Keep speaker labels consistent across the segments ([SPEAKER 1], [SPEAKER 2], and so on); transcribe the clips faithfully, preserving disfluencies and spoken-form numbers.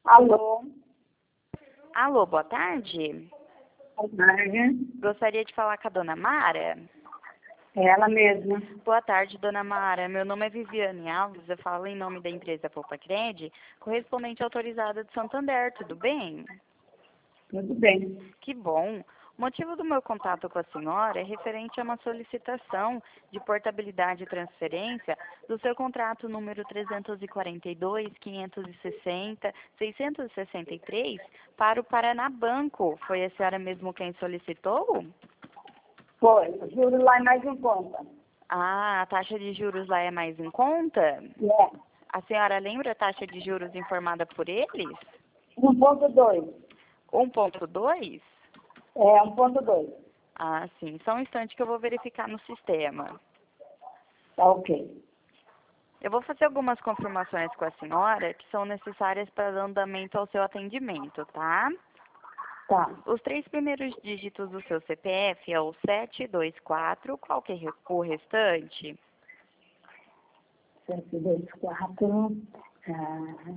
[SPEAKER 1] Alô,
[SPEAKER 2] Alô, boa tarde.
[SPEAKER 1] boa tarde.
[SPEAKER 2] Gostaria de falar com a dona Mara.
[SPEAKER 1] É ela mesma.
[SPEAKER 2] Boa tarde, dona Mara. Meu nome é Viviane Alves, eu falo em nome da empresa Popacred, correspondente autorizada de Santander, tudo bem?
[SPEAKER 1] Tudo bem.
[SPEAKER 2] Que bom. O motivo do meu contato com a senhora é referente a uma solicitação de portabilidade e transferência do seu contrato número trezentos e quarenta e dois, quinhentos e sessenta, seiscentos e sessenta e três para o Paraná Banco. Foi a senhora mesmo quem solicitou?
[SPEAKER 1] Foi, o juro lá é mais em conta.
[SPEAKER 2] Ah, a taxa de juros lá é mais em conta?
[SPEAKER 1] É,
[SPEAKER 2] A senhora lembra a taxa de juros informada por eles?
[SPEAKER 1] um ponto dois.
[SPEAKER 2] um ponto dois?
[SPEAKER 1] É, um ponto dois.
[SPEAKER 2] Ah, sim. Só um instante que eu vou verificar no sistema.
[SPEAKER 1] Tá ok.
[SPEAKER 2] Eu vou fazer algumas confirmações com a senhora que são necessárias para dar andamento ao seu atendimento, tá?
[SPEAKER 1] Tá.
[SPEAKER 2] Os três primeiros dígitos do seu C P F é o sete dois quatro, qual que é o restante?
[SPEAKER 1] Sete, dois, quatro. Ah,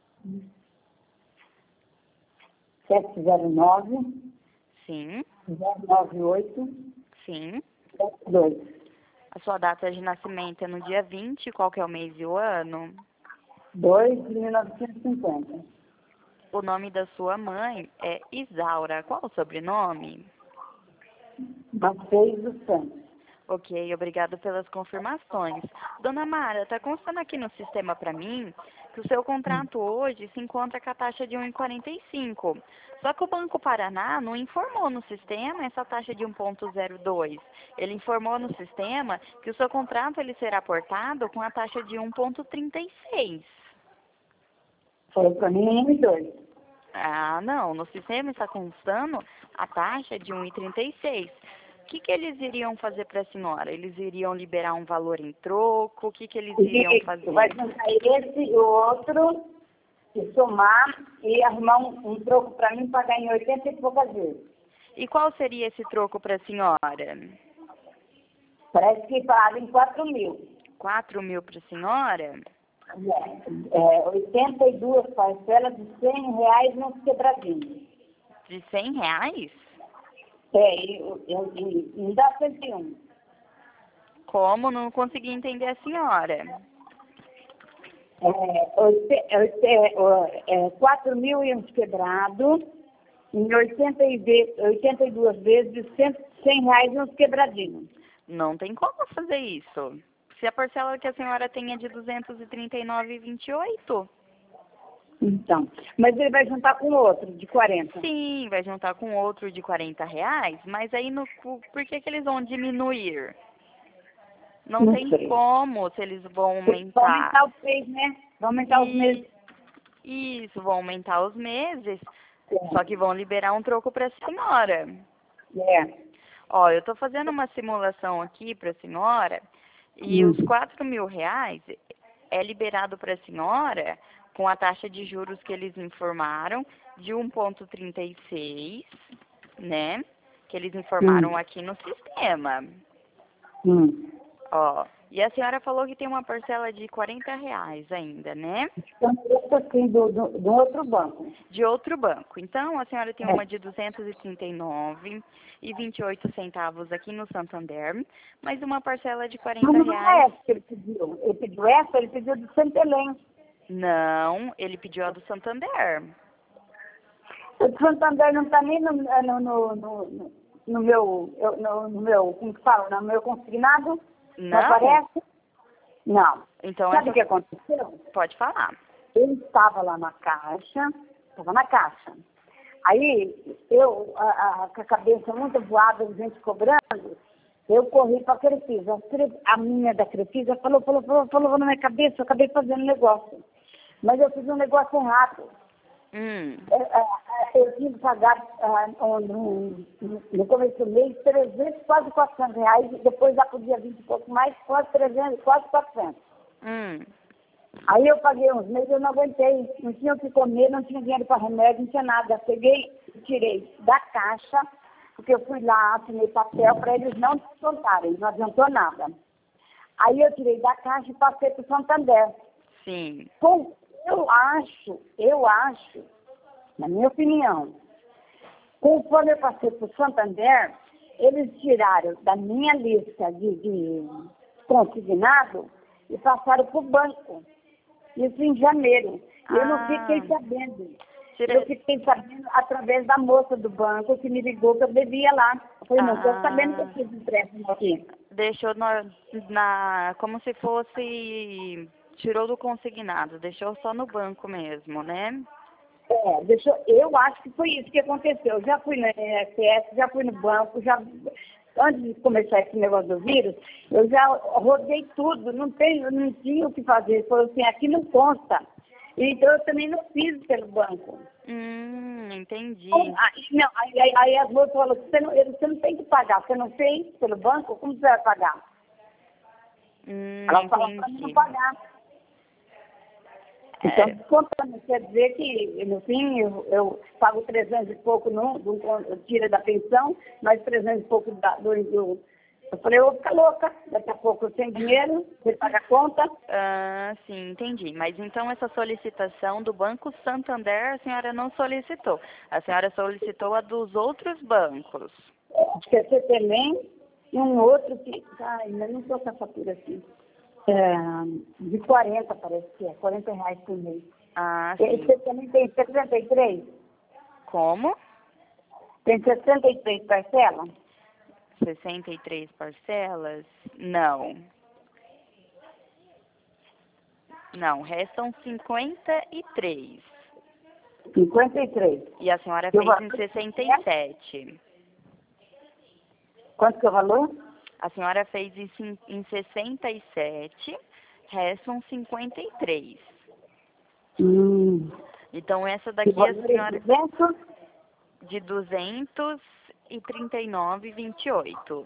[SPEAKER 1] sete zero nove,
[SPEAKER 2] Sim,
[SPEAKER 1] zero nove oito,
[SPEAKER 2] sim.
[SPEAKER 1] sete dois.
[SPEAKER 2] A sua data de nascimento é no dia vinte, qual que é o mês e o ano?
[SPEAKER 1] dois de mil novecentos e cinquenta.
[SPEAKER 2] O nome da sua mãe é Isaura. Qual o sobrenome?
[SPEAKER 1] Matheus dos Santos.
[SPEAKER 2] Ok, obrigado pelas confirmações. Dona Mara, está constando aqui no sistema para mim que o seu contrato hoje se encontra com a taxa de um vírgula quarenta e cinco. Só que o Banco Paraná não informou no sistema essa taxa de um ponto zero dois. Ele informou no sistema que o seu contrato ele será portado com a taxa de um ponto trinta e seis.
[SPEAKER 1] Foi para mim um e dois.
[SPEAKER 2] Ah, não. No sistema está constando a taxa de um vírgula trinta e seis. O que, que eles iriam fazer para a senhora? Eles iriam liberar um valor em troco? O que, que eles iriam
[SPEAKER 1] E vai
[SPEAKER 2] fazer?
[SPEAKER 1] juntar esse e o outro, e somar e arrumar um, um troco para mim pagar em oitenta e poucas vezes.
[SPEAKER 2] E qual seria esse troco para a senhora?
[SPEAKER 1] Parece que paga em quatro mil.
[SPEAKER 2] Quatro mil para a senhora?
[SPEAKER 1] É, é, oitenta e duas parcelas de cem reais nos quebradinhos.
[SPEAKER 2] De cem reais?
[SPEAKER 1] É, e, e, e, e dá cento e um.
[SPEAKER 2] Como? Não consegui entender a senhora.
[SPEAKER 1] É, oite- oite- é, é, quatro mil e uns quebrados, em oitenta e ve- oitenta e duas vezes de cem, cem reais nos quebradinhos.
[SPEAKER 2] Não tem como fazer isso. Se a parcela que a senhora tem é de duzentos e trinta e nove vírgula vinte e oito.
[SPEAKER 1] Então, mas ele vai juntar com outro, de quarenta.
[SPEAKER 2] Sim, vai juntar com outro de quarenta reais, mas aí no, por que, que eles vão diminuir? Não
[SPEAKER 1] Não
[SPEAKER 2] tem
[SPEAKER 1] sei.
[SPEAKER 2] como se eles vão
[SPEAKER 1] Vai
[SPEAKER 2] aumentar.
[SPEAKER 1] aumentar o mês, né? Vai aumentar os meses.
[SPEAKER 2] E isso, vão aumentar os meses,
[SPEAKER 1] É.
[SPEAKER 2] só que vão liberar um troco para a senhora.
[SPEAKER 1] É.
[SPEAKER 2] Ó, eu estou fazendo uma simulação aqui para a senhora e
[SPEAKER 1] Hum.
[SPEAKER 2] os quatro mil reais é liberado para a senhora com a taxa de juros que eles informaram de um ponto trinta e seis, né? Que eles informaram
[SPEAKER 1] Hum.
[SPEAKER 2] aqui no sistema.
[SPEAKER 1] Hum.
[SPEAKER 2] Ó, e a senhora falou que tem uma parcela de quarenta reais ainda, né?
[SPEAKER 1] Então, eu assim do, do, do outro banco.
[SPEAKER 2] De outro banco. Então, a senhora tem
[SPEAKER 1] É.
[SPEAKER 2] uma de duzentos e trinta e nove e vinte e oito centavos aqui no Santander, mais uma parcela de
[SPEAKER 1] Mas
[SPEAKER 2] quarenta
[SPEAKER 1] não é
[SPEAKER 2] reais.
[SPEAKER 1] essa que ele pediu. Ele pediu essa, ele pediu de Santelém.
[SPEAKER 2] Não, ele pediu a do Santander.
[SPEAKER 1] O de Santander não está nem no, no, no, no, no meu, eu- no, no meu, como que fala, no meu consignado. Não
[SPEAKER 2] Não?
[SPEAKER 1] aparece? Não.
[SPEAKER 2] Então,
[SPEAKER 1] Sabe o que
[SPEAKER 2] essa...
[SPEAKER 1] aconteceu?
[SPEAKER 2] pode falar.
[SPEAKER 1] Ele estava lá na caixa, estava na caixa. Aí, eu, a, a, com a cabeça muito voada, gente cobrando, eu corri para a Crefisa. A Cre- A minha da Crefisa falou, falou, falou, falou na minha cabeça, eu acabei fazendo negócio. Mas eu fiz um negócio errado.
[SPEAKER 2] Hum,
[SPEAKER 1] É, é, é, Eu tinha que pagar ah, no, no, no começo do mês trezentos, quase quatrocentos reais, e depois já podia vir um pouco mais, quase trezentos, quase quatrocentos.
[SPEAKER 2] hum.
[SPEAKER 1] Aí eu paguei uns meses, eu não aguentei, não tinha o que comer, não tinha dinheiro para remédio, não tinha nada. Peguei, tirei da caixa, porque eu fui lá, assinei papel para eles não descontarem, não adiantou nada. Aí eu tirei da caixa e passei para o Santander.
[SPEAKER 2] Sim.
[SPEAKER 1] Com eu acho, eu acho, na minha opinião, conforme eu passei para o Santander, eles tiraram da minha lista de, de consignado e passaram para o banco. Isso em janeiro. E eu não
[SPEAKER 2] Ah,
[SPEAKER 1] fiquei sabendo.
[SPEAKER 2] tira...
[SPEAKER 1] Eu fiquei sabendo através da moça do banco que me ligou que eu devia lá. Eu falei, não estou
[SPEAKER 2] ah,
[SPEAKER 1] sabendo que eu fiz empréstimo aqui.
[SPEAKER 2] deixou na, na... como se fosse... Tirou do consignado, deixou só no banco mesmo, né?
[SPEAKER 1] É, deixou, eu acho que foi isso que aconteceu. Eu já fui no I N S S, já fui no banco, já, antes de começar esse negócio do vírus, eu já rodei tudo, não, tenho, não tinha o que fazer. Ele falou assim, aqui não consta. Então eu também não fiz pelo banco.
[SPEAKER 2] Hum, entendi.
[SPEAKER 1] Então, aí, não, aí, aí, aí as moças falaram, você não, você não tem que pagar, você não fez pelo banco, como você vai pagar?
[SPEAKER 2] Hum,
[SPEAKER 1] Ela falou para mim não
[SPEAKER 2] entendi.
[SPEAKER 1] pagar. Então,
[SPEAKER 2] É,
[SPEAKER 1] contando, quer dizer que, no fim, eu, eu pago trezentos e pouco, no, do, eu tiro da pensão, mais trezentos e pouco da, do, do... Eu falei, eu vou ficar louca, daqui a pouco eu tenho dinheiro, você paga a conta.
[SPEAKER 2] ah, sim, entendi. Mas então essa solicitação do Banco Santander a senhora não solicitou. A senhora solicitou a dos outros bancos.
[SPEAKER 1] Acho que é C T M e um outro que... Ai, mas não estou com a fatura aqui. É, de quarenta, parece que é, quarenta reais por mês.
[SPEAKER 2] Ah,
[SPEAKER 1] E
[SPEAKER 2] sim.
[SPEAKER 1] você também tem sessenta e três?
[SPEAKER 2] Como?
[SPEAKER 1] Tem sessenta e três parcelas?
[SPEAKER 2] sessenta e três parcelas? Não. Não, restam cinquenta e três.
[SPEAKER 1] cinquenta e três.
[SPEAKER 2] E a senhora
[SPEAKER 1] E o
[SPEAKER 2] fez
[SPEAKER 1] valor
[SPEAKER 2] em
[SPEAKER 1] que
[SPEAKER 2] sessenta e
[SPEAKER 1] é?
[SPEAKER 2] sete.
[SPEAKER 1] Quanto que é o valor?
[SPEAKER 2] A senhora fez em, cin- em sessenta e sete, restam cinquenta e três.
[SPEAKER 1] Hum.
[SPEAKER 2] Então essa
[SPEAKER 1] E o
[SPEAKER 2] daqui a
[SPEAKER 1] valor é
[SPEAKER 2] senhora
[SPEAKER 1] duzentos?
[SPEAKER 2] de duzentos e trinta e nove e vinte e oito.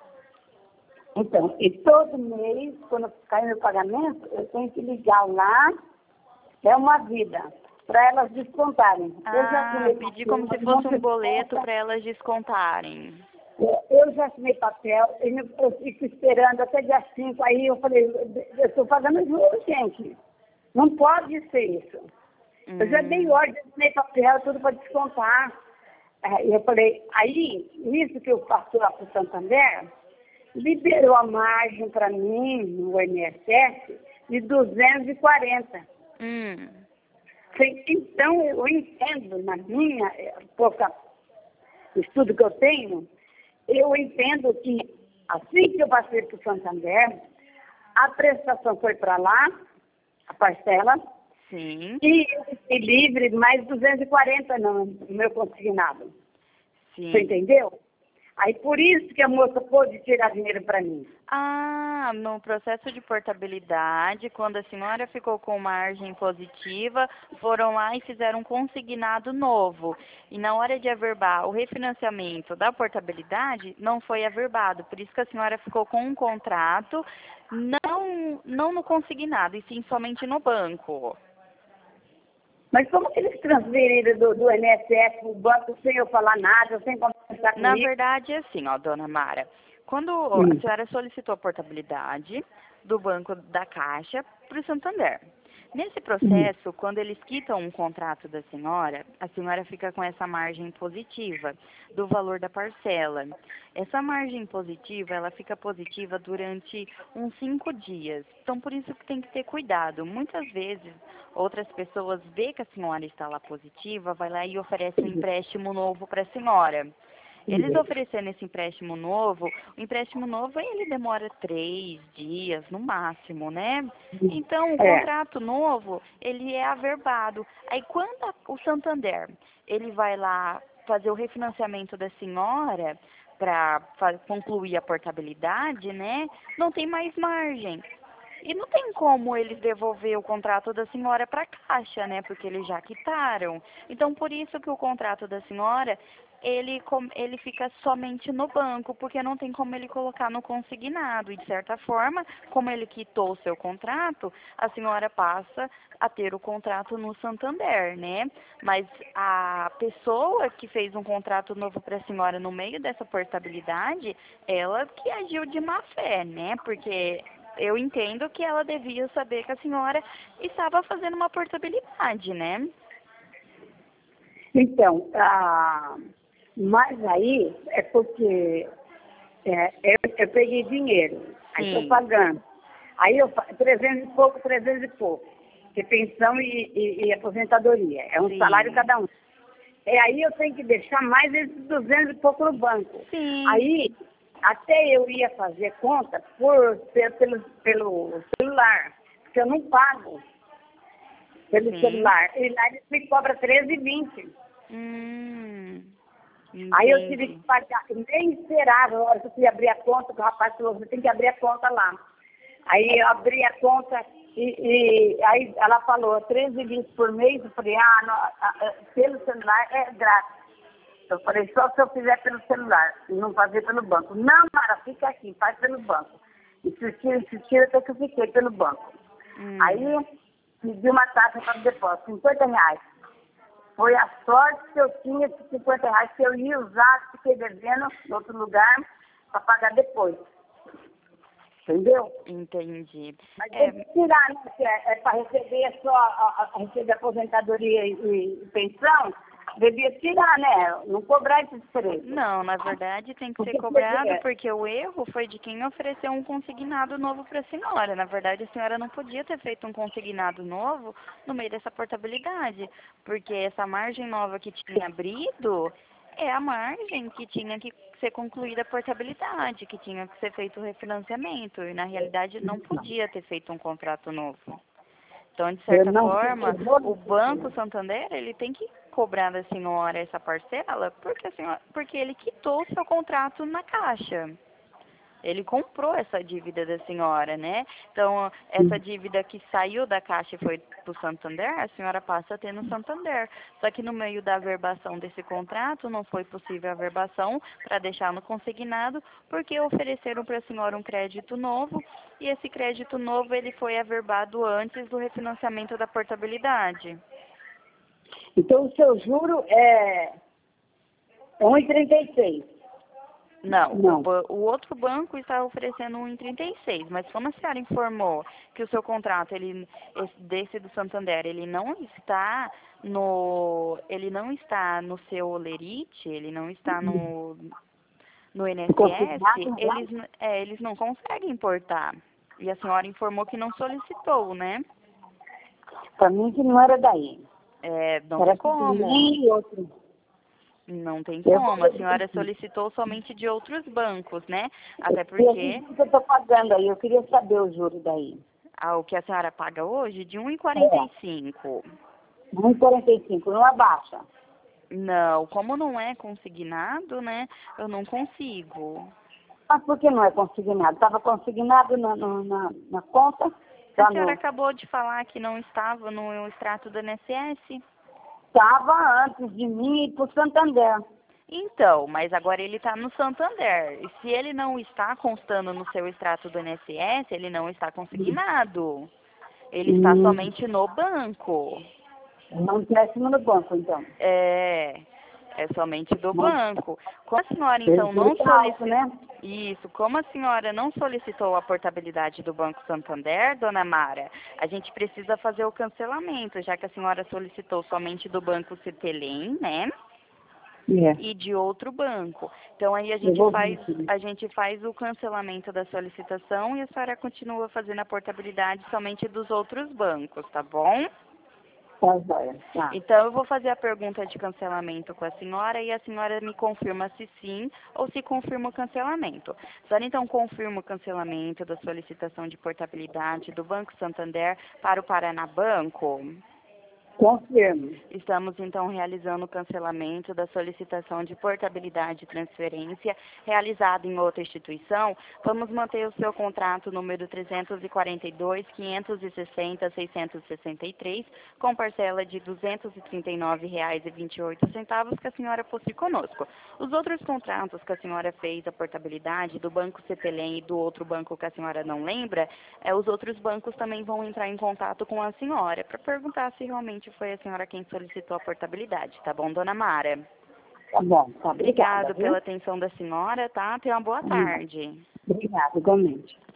[SPEAKER 1] Então, e todo mês, quando cai meu pagamento, eu tenho que ligar lá, é uma vida, para elas descontarem. Eu já
[SPEAKER 2] Ah,
[SPEAKER 1] assinei
[SPEAKER 2] pedi
[SPEAKER 1] papel,
[SPEAKER 2] como se
[SPEAKER 1] um
[SPEAKER 2] fosse
[SPEAKER 1] monte
[SPEAKER 2] um
[SPEAKER 1] de
[SPEAKER 2] boleto
[SPEAKER 1] conta,
[SPEAKER 2] para elas descontarem.
[SPEAKER 1] eu já assinei papel, eu eu fico esperando até dia cinco, aí eu falei, eu estou pagando juros, gente. Não pode ser isso. Eu já dei
[SPEAKER 2] Hum,
[SPEAKER 1] ordem, assinei papel, tudo para descontar. Aí eu falei, aí, isso que eu passo lá para o Santander, liberou a margem para mim, no I N S S, de duzentos e quarenta.
[SPEAKER 2] hum.
[SPEAKER 1] Então, eu entendo, na minha eh, pouca estudo que eu tenho, eu entendo que, assim que eu passei para o Santander, a prestação foi para lá, a parcela,
[SPEAKER 2] Sim,
[SPEAKER 1] e eu fiquei livre mais duzentos e quarenta no, no meu consignado. Você
[SPEAKER 2] sim.
[SPEAKER 1] entendeu? Aí por isso que a moça pôde tirar dinheiro para mim.
[SPEAKER 2] Ah, no processo de portabilidade, quando a senhora ficou com margem positiva, foram lá e fizeram um consignado novo. E na hora de averbar o refinanciamento da portabilidade, não foi averbado. Por isso que a senhora ficou com um contrato, não, não no consignado, e sim somente no banco.
[SPEAKER 1] Mas como que eles transferiram do, do I N S S para o banco sem eu falar nada, sem conversar
[SPEAKER 2] Na
[SPEAKER 1] comigo?
[SPEAKER 2] verdade, é assim, ó, dona Mara. Quando a
[SPEAKER 1] Hum.
[SPEAKER 2] senhora solicitou a portabilidade do Banco da Caixa para o Santander. Nesse
[SPEAKER 1] Hum.
[SPEAKER 2] processo, quando eles quitam um contrato da senhora, a senhora fica com essa margem positiva do valor da parcela. Essa margem positiva, ela fica positiva durante uns cinco dias. Então, por isso que tem que ter cuidado. Muitas vezes, outras pessoas vê que a senhora está lá positiva, vai lá e oferece um empréstimo novo para a senhora. Eles oferecendo esse empréstimo novo, o empréstimo novo ele demora três dias no máximo, né? Então o
[SPEAKER 1] É.
[SPEAKER 2] contrato novo ele é averbado. Aí quando a- o Santander ele vai lá fazer o refinanciamento da senhora para concluir a portabilidade, né? Não tem mais margem. E não tem como eles devolver o contrato da senhora para a Caixa, né? Porque eles já quitaram. Então, por isso que o contrato da senhora, ele, com- ele fica somente no banco, porque não tem como ele colocar no consignado. E, de certa forma, como ele quitou o seu contrato, a senhora passa a ter o contrato no Santander, né? Mas a pessoa que fez um contrato novo para a senhora no meio dessa portabilidade, ela que agiu de má fé, né? Porque eu entendo que ela devia saber que a senhora estava fazendo uma portabilidade, né?
[SPEAKER 1] Então, ah, mas aí é porque é, eu, eu peguei dinheiro, aí estou
[SPEAKER 2] Sim.
[SPEAKER 1] pagando. Aí eu fa- trezentos e pouco, trezentos e pouco, que pensão e, e, e aposentadoria. É um
[SPEAKER 2] Sim.
[SPEAKER 1] salário cada um. E aí eu tenho que deixar mais esses duzentos e pouco no banco.
[SPEAKER 2] Sim.
[SPEAKER 1] Aí, até eu ia fazer conta por, pe- pelo, pelo celular, porque eu não pago pelo
[SPEAKER 2] Sim.
[SPEAKER 1] celular. E lá eles me cobram treze e vinte.
[SPEAKER 2] Hum,
[SPEAKER 1] Aí eu tive que
[SPEAKER 2] entendi.
[SPEAKER 1] pagar, nem esperava, a hora que eu fui abrir a conta, que o rapaz falou, você tem que abrir a conta lá. Aí eu abri a conta e, e aí ela falou, treze e vinte por mês, eu falei, ah, não, ah, ah, pelo celular é grátis. Eu falei, só se eu fizer pelo celular, e não fazer pelo banco. Não, Mara, fica aqui, faz pelo banco. Insistir, insistir, até que eu fiquei pelo banco.
[SPEAKER 2] Hum.
[SPEAKER 1] Aí pedi uma taxa para depósito, cinquenta reais. Foi a sorte que eu tinha esses cinquenta reais que eu ia usar, fiquei devendo em outro lugar para pagar depois. Entendeu?
[SPEAKER 2] Entendi.
[SPEAKER 1] Mas
[SPEAKER 2] É,
[SPEAKER 1] tem que tirar, né? Que é, é para receber só a, a, receber aposentadoria e, e pensão, devia tirar, né? Não cobrar esses preços.
[SPEAKER 2] não, na verdade tem que ser
[SPEAKER 1] Porque
[SPEAKER 2] cobrado
[SPEAKER 1] é,
[SPEAKER 2] porque o erro foi de quem ofereceu um consignado novo para a senhora. Na verdade, a senhora não podia ter feito um consignado novo no meio dessa portabilidade, porque essa margem nova que tinha abrido é a margem que tinha que ser concluída a portabilidade, que tinha que ser feito o refinanciamento, e na realidade não podia ter feito um contrato novo. Então, de
[SPEAKER 1] eu
[SPEAKER 2] certa
[SPEAKER 1] não
[SPEAKER 2] forma,
[SPEAKER 1] eu vou-
[SPEAKER 2] o Banco Santander, ele tem que cobrar da senhora essa parcela, porque, a senhora, porque ele quitou o seu contrato na Caixa. Ele comprou essa dívida da senhora, né? Então, essa dívida que saiu da Caixa e foi para o Santander, a senhora passa a ter no Santander. Só que no meio da averbação desse contrato, não foi possível a averbação para deixar no consignado, porque ofereceram para a senhora um crédito novo, e esse crédito novo ele foi averbado antes do refinanciamento da portabilidade.
[SPEAKER 1] Então o seu juro é um e trinta e seis.
[SPEAKER 2] Não, o,
[SPEAKER 1] Não.
[SPEAKER 2] ba- o outro banco está oferecendo um em trinta e seis, mas como a senhora informou que o seu contrato, ele, esse- desse do Santander, ele não está no, ele não está no seu Olerite, ele não está no, no
[SPEAKER 1] Consignado,
[SPEAKER 2] I N S S,
[SPEAKER 1] não?
[SPEAKER 2] eles, n- é, eles não conseguem importar. E a senhora informou que não solicitou, né?
[SPEAKER 1] Para mim que não era daí.
[SPEAKER 2] É, não
[SPEAKER 1] Era
[SPEAKER 2] tem
[SPEAKER 1] que
[SPEAKER 2] como.
[SPEAKER 1] nem outro.
[SPEAKER 2] Não tem
[SPEAKER 1] Eu vou
[SPEAKER 2] como. A senhora solicitou somente de outros bancos, né? Até
[SPEAKER 1] E assim,
[SPEAKER 2] porque
[SPEAKER 1] que eu estou pagando aí, eu queria saber o juro daí.
[SPEAKER 2] ah, o que a senhora paga hoje de um e quarenta
[SPEAKER 1] É,
[SPEAKER 2] e cinco.
[SPEAKER 1] um e quarenta e cinco, não abaixa.
[SPEAKER 2] Não, como não é consignado, né? Eu não consigo.
[SPEAKER 1] Mas por que não é consignado? Estava consignado na, na, na, na conta,
[SPEAKER 2] A
[SPEAKER 1] já
[SPEAKER 2] senhora
[SPEAKER 1] não.
[SPEAKER 2] acabou de falar que não estava no extrato do I N S S.
[SPEAKER 1] Estava antes de mim ir para o Santander.
[SPEAKER 2] Então, mas agora ele está no Santander. E se ele não está constando no seu extrato do I N S S, ele não está consignado. Ele está
[SPEAKER 1] Hum,
[SPEAKER 2] somente no banco.
[SPEAKER 1] não empréstimo no banco, então.
[SPEAKER 2] É, é somente do
[SPEAKER 1] Mas
[SPEAKER 2] banco. Como a senhora
[SPEAKER 1] ele
[SPEAKER 2] então não
[SPEAKER 1] é alto,
[SPEAKER 2] solicitou
[SPEAKER 1] né?
[SPEAKER 2] isso, como a senhora não solicitou a portabilidade do Banco Santander, dona Mara, a gente precisa fazer o cancelamento, já que a senhora solicitou somente do Banco Cetelem, né?
[SPEAKER 1] É.
[SPEAKER 2] E de outro banco. Então aí a
[SPEAKER 1] Eu
[SPEAKER 2] gente
[SPEAKER 1] vou
[SPEAKER 2] faz,
[SPEAKER 1] ver.
[SPEAKER 2] a gente faz o cancelamento da solicitação e a senhora continua fazendo a portabilidade somente dos outros bancos, tá bom?
[SPEAKER 1] Tá, joia. Tá.
[SPEAKER 2] Então, eu vou fazer a pergunta de cancelamento com a senhora e a senhora me confirma se sim ou se confirma o cancelamento. A senhora, então, confirma o cancelamento da solicitação de portabilidade do Banco Santander para o Paraná Banco?
[SPEAKER 1] Confirmo.
[SPEAKER 2] Estamos, então, realizando o cancelamento da solicitação de portabilidade e transferência realizada em outra instituição. Vamos manter o seu contrato número trezentos e quarenta e dois, quinhentos e sessenta, seiscentos e sessenta e três, com parcela de duzentos e trinta e nove reais e vinte e oito centavos que a senhora possui conosco. Os outros contratos que a senhora fez, a portabilidade do Banco Cetelem e do outro banco que a senhora não lembra, é, os outros bancos também vão entrar em contato com a senhora para perguntar se realmente foi a senhora quem solicitou a portabilidade, tá bom, dona Mara?
[SPEAKER 1] Tá bom, tá. Obrigada,
[SPEAKER 2] Obrigado
[SPEAKER 1] viu?
[SPEAKER 2] pela atenção da senhora, tá? Tenha uma boa tarde.
[SPEAKER 1] Obrigada, igualmente.